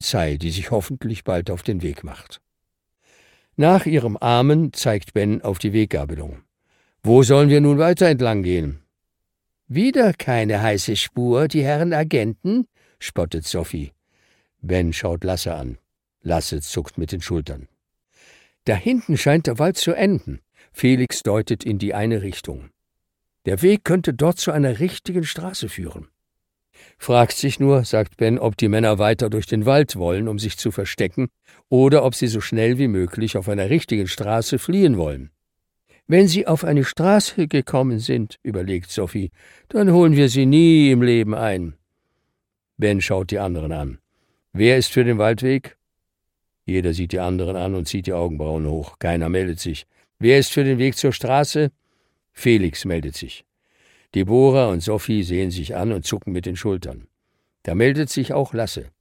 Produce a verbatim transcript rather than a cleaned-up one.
Polizei, die sich hoffentlich bald auf den Weg macht. Nach ihrem Amen zeigt Ben auf die Weggabelung. »Wo sollen wir nun weiter entlang gehen?« »Wieder keine heiße Spur, die Herren Agenten?« spottet Sophie. Ben schaut Lasse an. Lasse zuckt mit den Schultern. »Da hinten scheint der Wald zu enden.« Felix deutet in die eine Richtung. »Der Weg könnte dort zu einer richtigen Straße führen.« Fragt sich nur, sagt Ben, ob die Männer weiter durch den Wald wollen, um sich zu verstecken, oder ob sie so schnell wie möglich auf einer richtigen Straße fliehen wollen. »Wenn sie auf eine Straße gekommen sind«, überlegt Sophie, »dann holen wir sie nie im Leben ein.« Ben schaut die anderen an. »Wer ist für den Waldweg?« Jeder sieht die anderen an und zieht die Augenbrauen hoch. Keiner meldet sich. »Wer ist für den Weg zur Straße?« Felix meldet sich. Deborah und Sophie sehen sich an und zucken mit den Schultern. Da meldet sich auch Lasse.